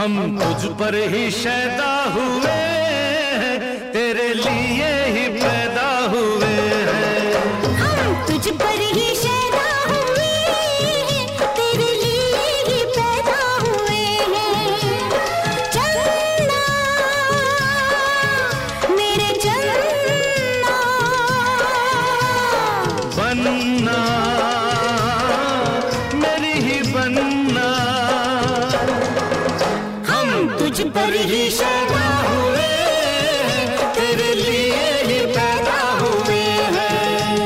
हम तुझ पर ही शैदा हुए, तेरे लिए ही पैदा हुए हैं। हम तुझ पर ही शैदा हुए, तेरे लिए ही पैदा हुए हैं। चन्ना मेरे चन्ना, बनना मेरी ही बनना, तुझ पर ही शैदा हुए, तेरे लिए ही पैदा हुए हैं।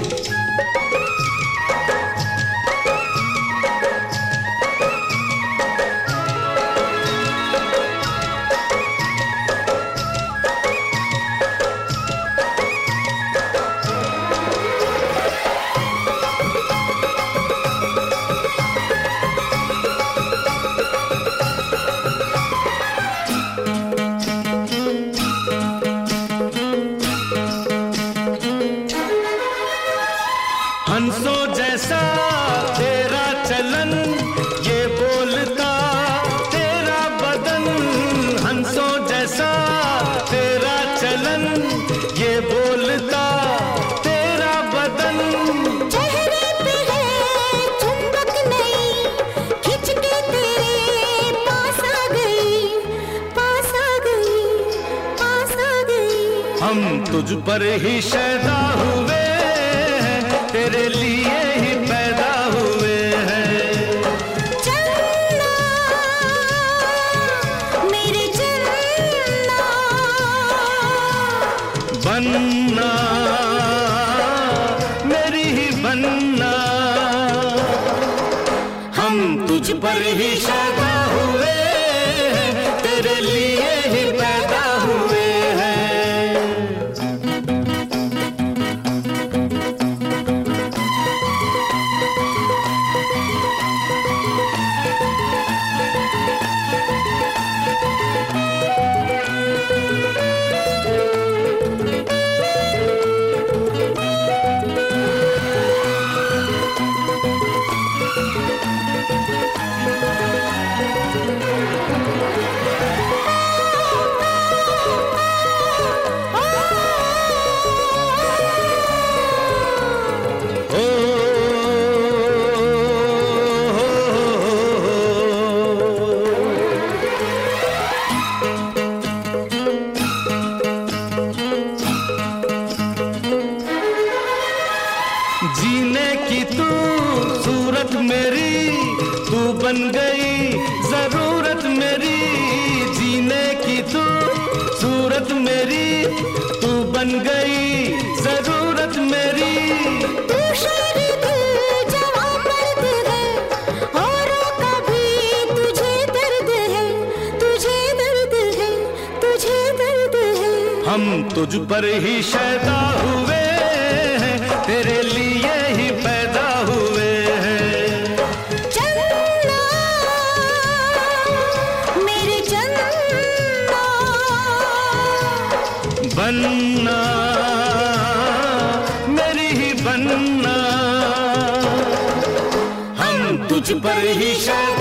हंसों जैसा तेरा चलन, ये बोलता तेरा बदन। हंसों जैसा तेरा चलन, ये बोलता तेरा बदन। चेहरे पे है चुंबक नहीं, खिंच के तेरे पास आ गई, पास आ गई, पास आ गई। हम तुझ पर ही शैदा हुए, तेरे लिए ही पैदा हुए हैं। चन्ना मेरे चन्ना, बनना मेरी ही बनना, हम तुझ पर ही शैदा हुए, तेरे लिए ही पैदा हुए हैं। जीने की तू सूरत मेरी, तू बन गई जरूरत मेरी। जीने की तू सूरत मेरी, तू बन गई जरूरत मेरी। तू शेर दिल जवां मर्द है, औरों का भी तुझे दर्द है, तुझे दर्द है, तुझे दर्द है। हम तुझ पर ही शैदा हुए, तेरे लिए ही पैदा हुए हैं। चन्ना मेरे चन्ना, बनना मेरी ही बनना, हम तुझ पर ही शैदा